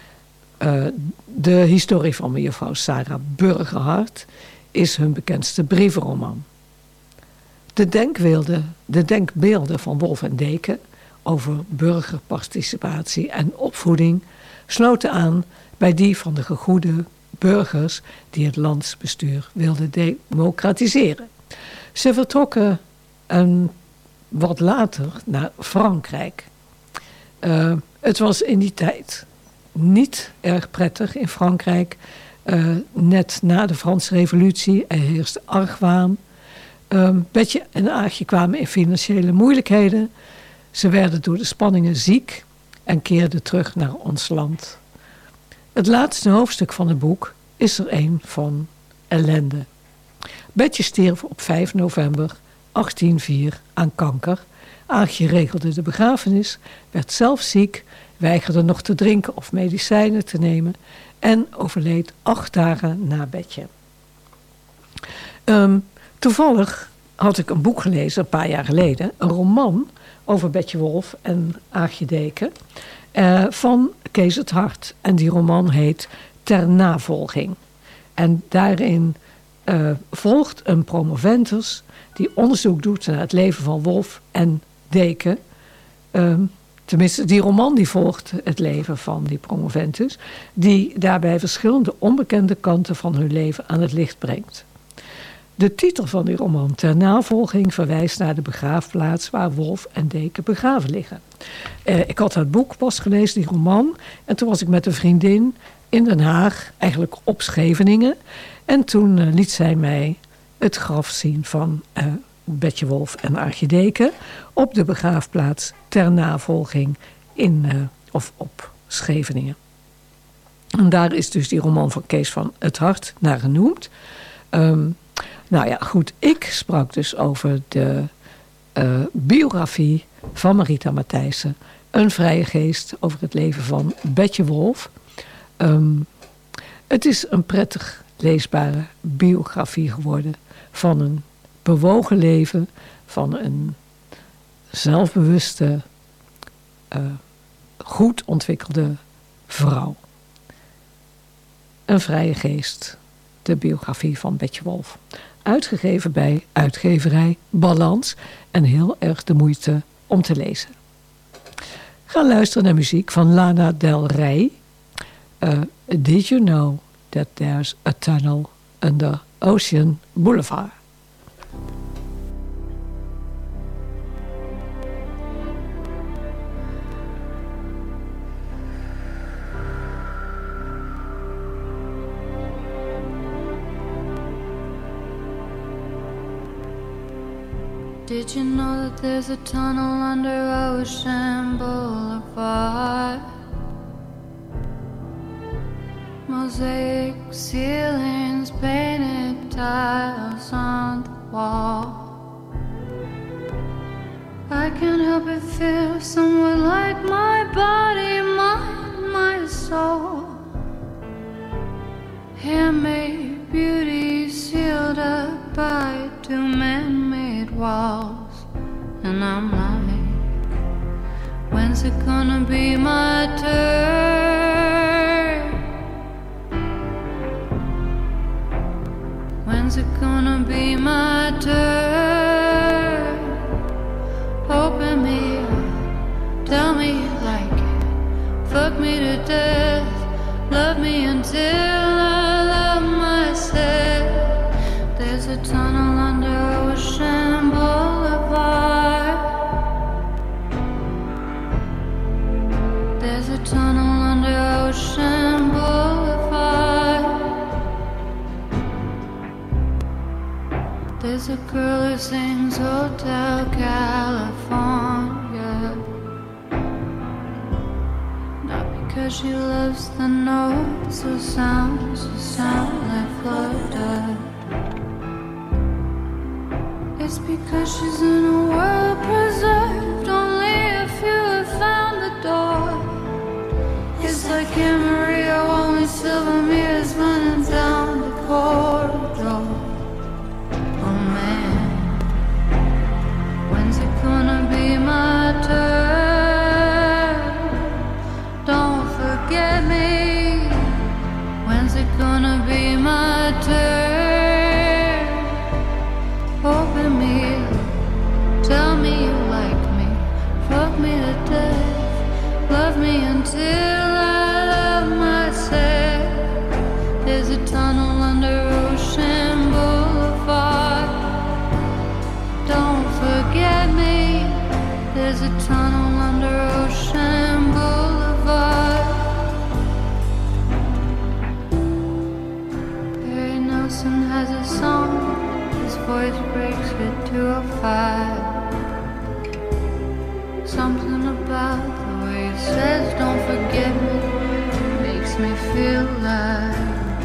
De historie van mevrouw Sarah Burgerhart is hun bekendste brievenroman. De denkbeelden van Wolf en Deken over burgerparticipatie en opvoeding sloten aan bij die van de gegoede burgers die het landsbestuur wilden democratiseren. Ze vertrokken wat later naar Frankrijk. Het was in die tijd niet erg prettig in Frankrijk. Net na de Franse Revolutie heerste argwaan. Betje en Aagje kwamen in financiële moeilijkheden. Ze werden door de spanningen ziek en keerden terug naar ons land. Het laatste hoofdstuk van het boek is er een van ellende. Betje stierf op 5 november 1804 aan kanker. Aagje regelde de begrafenis, werd zelf ziek, weigerde nog te drinken of medicijnen te nemen en overleed 8 dagen na Betje. Toevallig had ik een boek gelezen, een paar jaar geleden, een roman over Betje Wolf en Aagje Deken van Kees het Hart. En die roman heet Ter Navolging. En daarin volgt een promoventus die onderzoek doet naar het leven van Wolf en Deken. Tenminste, die roman die volgt het leven van die promoventus, die daarbij verschillende onbekende kanten van hun leven aan het licht brengt. De titel van die roman Ter Navolging verwijst naar de begraafplaats waar Wolf en Deken begraven liggen. Ik had het boek pas gelezen, die roman. En toen was ik met een vriendin in Den Haag, eigenlijk op Scheveningen. En toen liet zij mij het graf zien van Betje Wolf en Aagje Deken op de begraafplaats Ter Navolging op Scheveningen. En daar is dus die roman van Kees van het Hart naar genoemd. Nou ja, goed, ik sprak dus over de biografie van Marita Matthijssen. Een vrije geest over het leven van Betje Wolf. Het is een prettig leesbare biografie geworden van een bewogen leven, van een zelfbewuste, goed ontwikkelde vrouw. Een vrije geest. De biografie van Betje Wolf. Uitgegeven bij uitgeverij Balans en heel erg de moeite om te lezen. Ga luisteren naar muziek van Lana Del Rey. Did you know that there's a tunnel under Ocean Boulevard? Did you know that there's a tunnel under Ocean Boulevard? Mosaic ceilings, painted tiles on the wall. I can't help but feel somewhat like my body, mind, my soul. Handmade beauty sealed up by two man-made walls. And I'm like, when's it gonna be my turn? When's it gonna be my turn? Open me up, tell me you like it, fuck me to death, love me until I love myself. There's a tunnel under Ocean Boulevard. There's a tunnel under Ocean Boulevard. There's a girl who sings Hotel California, not because she loves the notes or sounds that sound like Florida. It's because she's in a world preserved only if you have found the door. It's like Amarillo, only silver mirrors running down the corridor. Oh man, when's it gonna be my turn? Don't forget me. When's it gonna be my turn? Open me up, tell me you like me, fuck me to death, love me until I love myself. There's a tunnel under Ocean Boulevard. Don't forget me. There's a tunnel under Ocean Boulevard. Barry Nelson has a song. His voice breaks it to a five. Something about the way he says don't forget me makes me feel like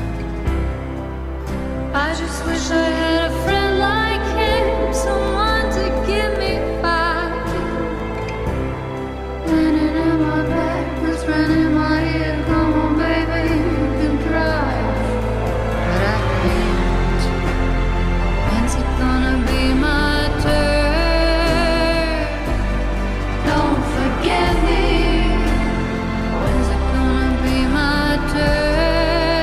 I just wish I had a friend like him, someone to give me five. Running in my back, whispering in my ear, come on baby, you can drive. But I can't. When's it gonna be my turn? Don't forget me. When's it gonna be my turn?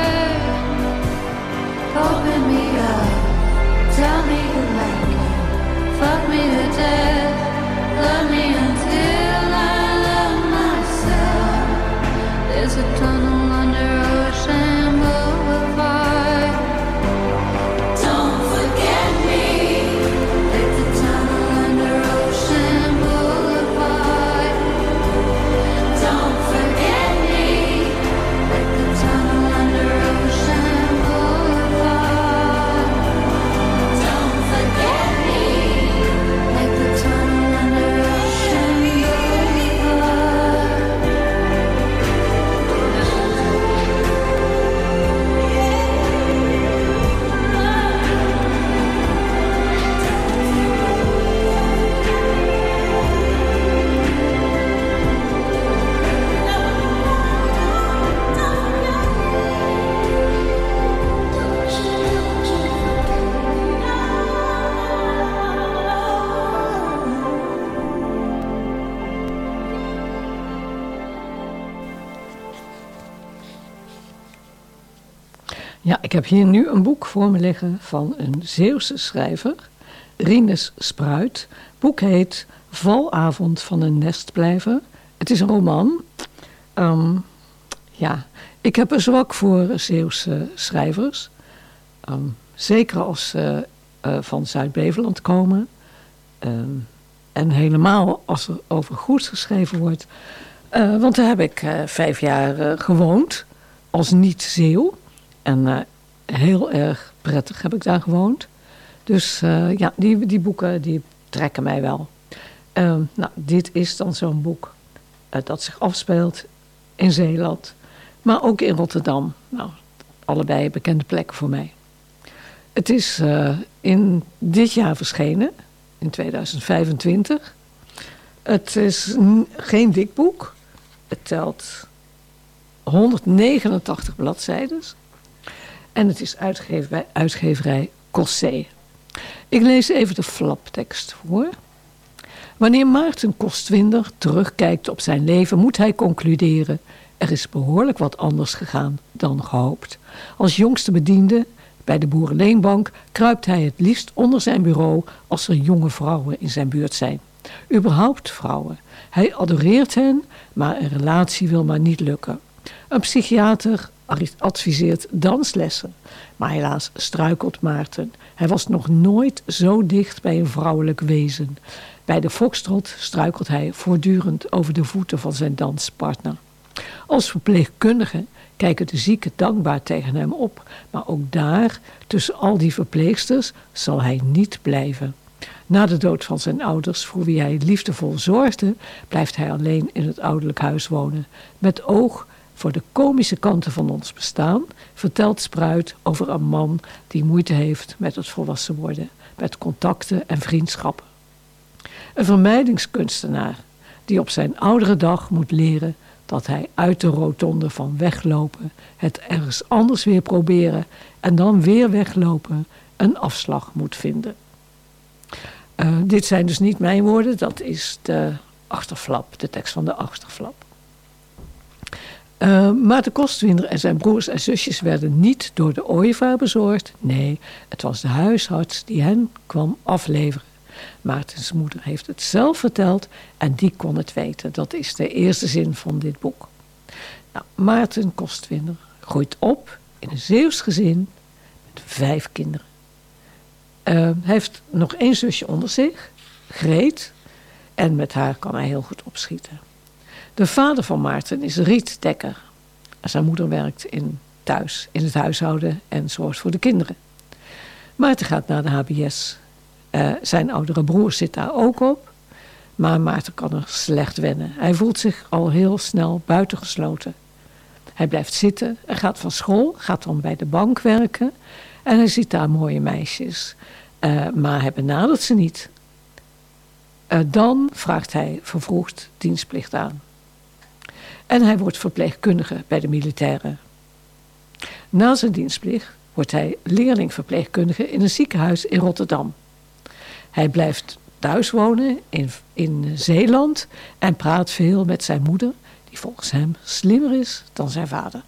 Ja, ik heb hier nu een boek voor me liggen van een Zeeuwse schrijver, Rinus Spruit. Het boek heet Valavond van een nestblijver. Het is een roman. Ik heb een zwak voor Zeeuwse schrijvers. Zeker als ze van Zuid-Beveland komen. En helemaal als er over Goes geschreven wordt. Want daar heb ik 5 jaar gewoond als niet-Zeeuw. En heel erg prettig heb ik daar gewoond. Dus die boeken die trekken mij wel. Dit is dan zo'n boek dat zich afspeelt in Zeeland. Maar ook in Rotterdam. Nou, allebei bekende plekken voor mij. Het is in dit jaar verschenen, in 2025. Het is geen dik boek. Het telt 189 bladzijden. En het is uitgegeven bij uitgeverij Cossé. Ik lees even de flaptekst voor. Wanneer Maarten Kostwinder terugkijkt op zijn leven, moet hij concluderen: er is behoorlijk wat anders gegaan dan gehoopt. Als jongste bediende bij de Boerenleenbank kruipt hij het liefst onder zijn bureau als er jonge vrouwen in zijn buurt zijn. Überhaupt vrouwen. Hij adoreert hen, maar een relatie wil maar niet lukken. Een psychiater adviseert danslessen. Maar helaas struikelt Maarten. Hij was nog nooit zo dicht bij een vrouwelijk wezen. Bij de foxtrot struikelt hij voortdurend over de voeten van zijn danspartner. Als verpleegkundige kijken de zieken dankbaar tegen hem op. Maar ook daar, tussen al die verpleegsters, zal hij niet blijven. Na de dood van zijn ouders, voor wie hij liefdevol zorgde, blijft hij alleen in het ouderlijk huis wonen. Met oog voor de komische kanten van ons bestaan vertelt Spruit over een man die moeite heeft met het volwassen worden, met contacten en vriendschappen. Een vermijdingskunstenaar die op zijn oudere dag moet leren dat hij uit de rotonde van weglopen, het ergens anders weer proberen en dan weer weglopen, een afslag moet vinden. Dit zijn dus niet mijn woorden, dat is de achterflap, de tekst van de achterflap. Maarten Kostwinder en zijn broers en zusjes werden niet door de ooievaar bezorgd. Nee, het was de huisarts die hen kwam afleveren. Maartens moeder heeft het zelf verteld en die kon het weten. Dat is de eerste zin van dit boek. Nou, Maarten Kostwinder groeit op in een Zeeuws gezin met 5 kinderen. Hij heeft nog 1 zusje onder zich, Greet. En met haar kan hij heel goed opschieten. De vader van Maarten is Riet Dekker. Zijn moeder werkt thuis in het huishouden en zorgt voor de kinderen. Maarten gaat naar de HBS. Zijn oudere broer zit daar ook op. Maar Maarten kan er slecht wennen. Hij voelt zich al heel snel buitengesloten. Hij blijft zitten en gaat van school, gaat dan bij de bank werken. En hij ziet daar mooie meisjes. Maar hij benadert ze niet. Dan vraagt hij vervroegd dienstplicht aan. En hij wordt verpleegkundige bij de militairen. Na zijn dienstplicht wordt hij leerlingverpleegkundige in een ziekenhuis in Rotterdam. Hij blijft thuis wonen in Zeeland en praat veel met zijn moeder, die volgens hem slimmer is dan zijn vader.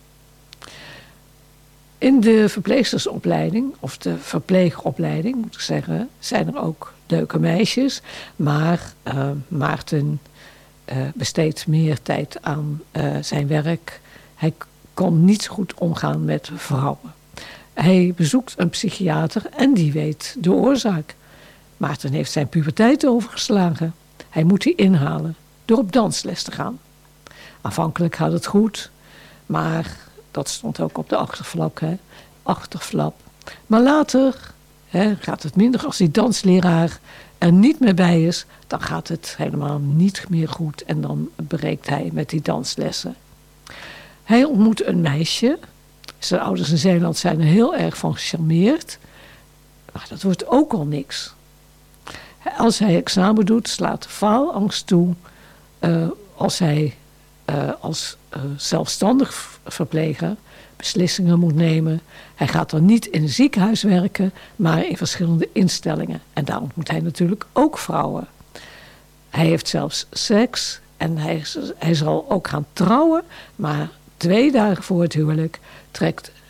In de verpleegstersopleiding, of de verpleegopleiding moet ik zeggen, zijn er ook leuke meisjes. Maar Maarten besteedt meer tijd aan zijn werk. Hij kon niet zo goed omgaan met vrouwen. Hij bezoekt een psychiater en die weet de oorzaak. Maarten heeft zijn puberteit overgeslagen. Hij moet die inhalen door op dansles te gaan. Aanvankelijk gaat het goed, maar dat stond ook op de achterflap. Maar later gaat het minder. Als die dansleraar er niet meer bij is, dan gaat het helemaal niet meer goed. En dan breekt hij met die danslessen. Hij ontmoet een meisje. Zijn ouders in Zeeland zijn er heel erg van gecharmeerd. Maar dat wordt ook al niks. Als hij examen doet, slaat faalangst toe. Als hij als zelfstandig verpleger beslissingen moet nemen. Hij gaat dan niet in een ziekenhuis werken, maar in verschillende instellingen. En daar ontmoet hij natuurlijk ook vrouwen. Hij heeft zelfs seks en hij zal ook gaan trouwen. Maar 2 dagen voor het huwelijk trekt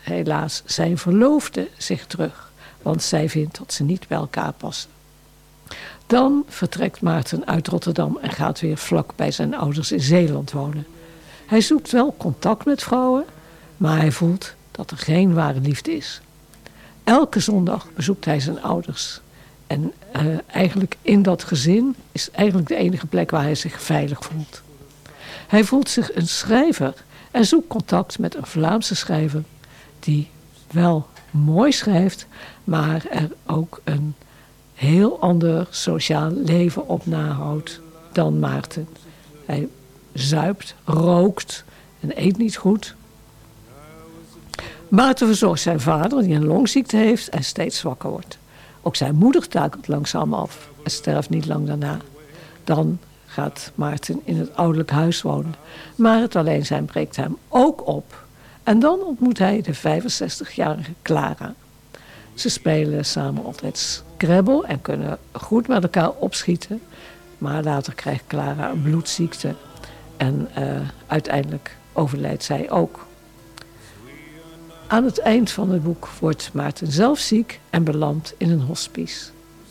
helaas zijn verloofde zich terug, want zij vindt dat ze niet bij elkaar passen. Dan vertrekt Maarten uit Rotterdam en gaat weer vlak bij zijn ouders in Zeeland wonen. Hij zoekt wel contact met vrouwen, maar hij voelt dat er geen ware liefde is. Elke zondag bezoekt hij zijn ouders. En eigenlijk in dat gezin is eigenlijk de enige plek waar hij zich veilig voelt. Hij voelt zich een schrijver en zoekt contact met een Vlaamse schrijver die wel mooi schrijft, maar er ook een heel ander sociaal leven op nahoudt dan Maarten. Hij zuipt, rookt en eet niet goed. Maarten verzorgt zijn vader die een longziekte heeft en steeds zwakker wordt. Ook zijn moeder takelt langzaam af en sterft niet lang daarna. Dan gaat Maarten in het ouderlijk huis wonen. Maar het alleen zijn breekt hem ook op. En dan ontmoet hij de 65-jarige Clara. Ze spelen samen altijd Scrabble en kunnen goed met elkaar opschieten. Maar later krijgt Clara een bloedziekte. En uiteindelijk overlijdt zij ook. Aan het eind van het boek wordt Maarten zelf ziek en belandt in een hospice.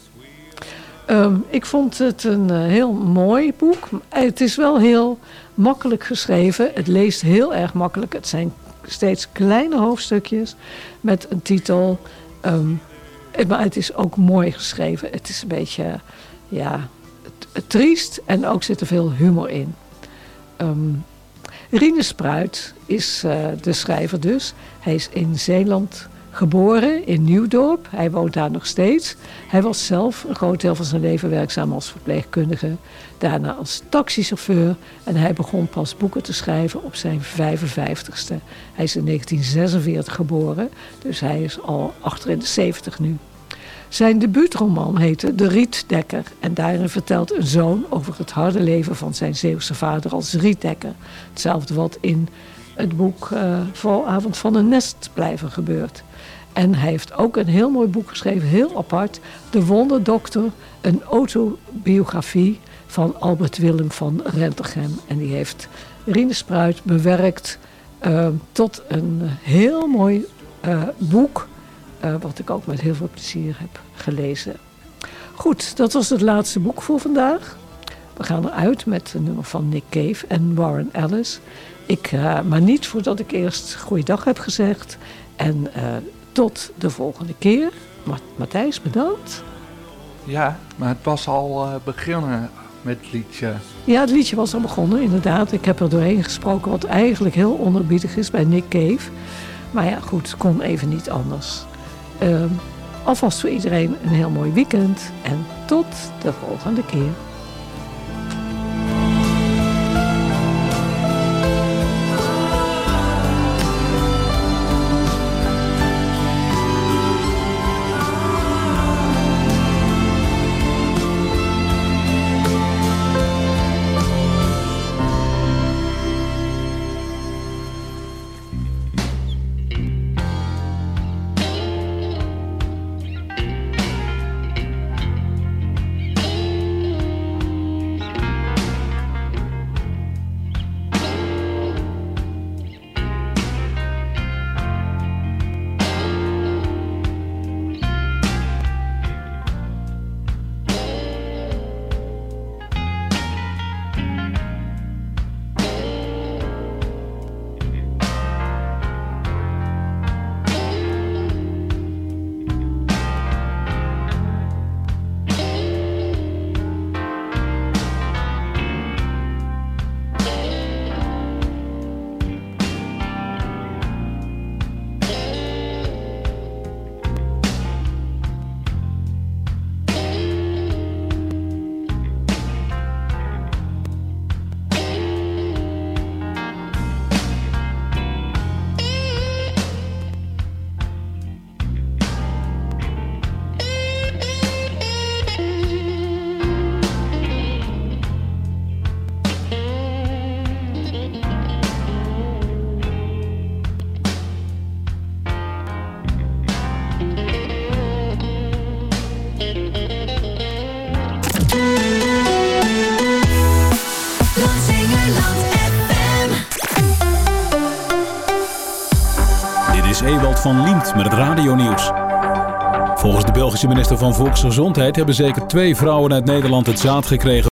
Ik vond het een heel mooi boek. Het is wel heel makkelijk geschreven. Het leest heel erg makkelijk. Het zijn steeds kleine hoofdstukjes met een titel. Maar het is ook mooi geschreven. Het is een beetje triest en ook zit er veel humor in. Rinus Spruit is de schrijver dus. Hij is in Zeeland geboren, in Nieuwdorp. Hij woont daar nog steeds. Hij was zelf een groot deel van zijn leven werkzaam als verpleegkundige. Daarna als taxichauffeur. En hij begon pas boeken te schrijven op zijn 55ste. Hij is in 1946 geboren. Dus hij is al achter in de 70 nu. Zijn debuutroman heette De Rietdekker. En daarin vertelt een zoon over het harde leven van zijn Zeeuwse vader als rietdekker. Hetzelfde wat in het boek Vooravond van een Nestblijver gebeurt. En hij heeft ook een heel mooi boek geschreven, heel apart. De Wonderdokter, een autobiografie van Albert Willem van Rentergem. En die heeft Rinus Spruit bewerkt tot een heel mooi boek. Wat ik ook met heel veel plezier heb gelezen. Goed, dat was het laatste boek voor vandaag. We gaan eruit met een nummer van Nick Cave en Warren Ellis. Maar niet voordat ik eerst goeiedag heb gezegd. En tot de volgende keer. Matthijs, bedankt. Ja, maar het was al begonnen met het liedje. Ja, het liedje was al begonnen, inderdaad. Ik heb er doorheen gesproken wat eigenlijk heel onerbiedig is bij Nick Cave. Maar ja, goed, kon even niet anders. Alvast voor iedereen een heel mooi weekend. En tot de volgende keer. Veld van Liemt met het radionieuws. Volgens de Belgische minister van Volksgezondheid hebben zeker 2 vrouwen uit Nederland het zaad gekregen